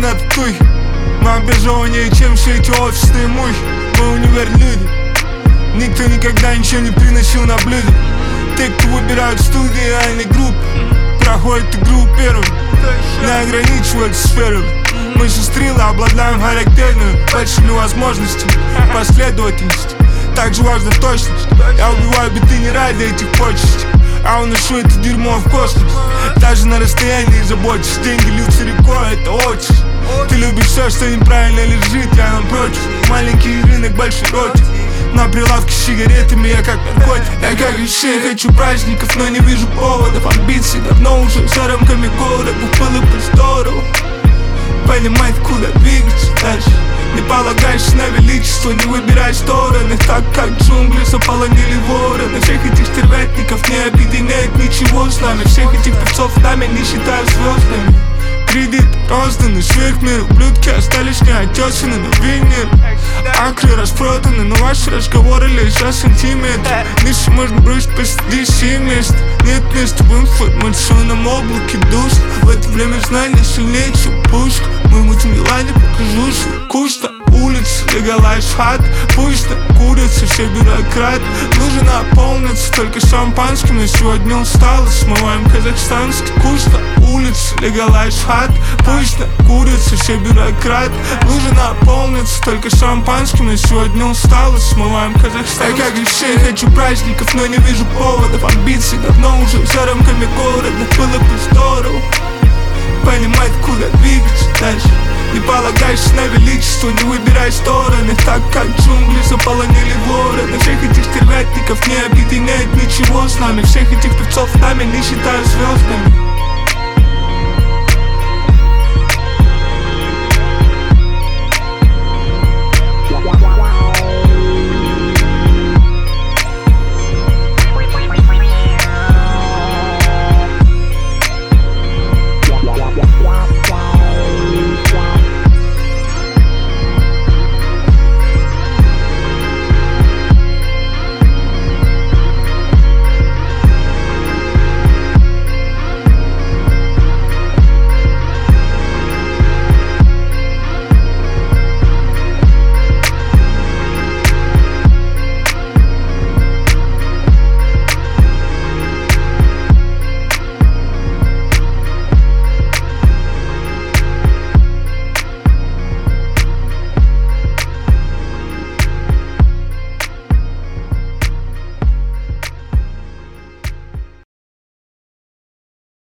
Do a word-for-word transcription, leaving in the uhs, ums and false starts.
на татухе. Мы образованнее, чем все эти офисные мухи. Мы универ люди. Никто никогда ничего не приносил на блюде. Те, кто выбирают студии, а не группы, проходят игру первым, не ограничиваются сферами. Мы же стрелы обладаем характерными большими возможностями, последовательность. Также важна точность. Я убиваю биты не ради этих почестей, а уношу это дерьмо в космос. Даже на расстоянии заботишься. Деньги льются рекой, это отчесть. Ты любишь все, что неправильно лежит рядом против. Маленький рынок, большой ротик. На прилавке с сигаретами я как наркотик. Я как и все хочу праздников, но не вижу поводов. Амбиций давно уже за рамками города. Было бы здорово понимать, куда двигаться дальше. Не полагайся на величество, не выбирай стороны. Так как джунгли заполонили вороны. Всех этих стервятников не объединяет ничего с нами. Всех этих певцов нами не считаю звездами. Кредит розданы сверх мира, ублюдки остались неотесаны на винир. Акры распроданы, но ваши разговоры лишь за сантиметр. Ниже можно бросить посреди семь мест. Нет места в информационном облаке душ. В это время знания сильнее, чем пушка. Мы мутим дела, не покажу свой куш. На улице легалайз хат, пусть курятся все бюрократы. Лужи наполнятся только шампанским, но сегодня устало, смываем казахстанский куш. На улице легалайз хат, пусть курятся все бюрократы. Лужи наполнятся только шампанским, но сегодня устало, смываем казахстанский. Я как и все хочу праздников, но не вижу поводов. Амбиций давно уже за рамками города. Было бы здорово понимать, куда двигаться дальше. Не полагайся на величество, не выбирай стороны. Так как джунгли заполонили вороны. Всех этих стервятников не объединяет ничего с нами. Всех этих певцов нами не считаю звездами.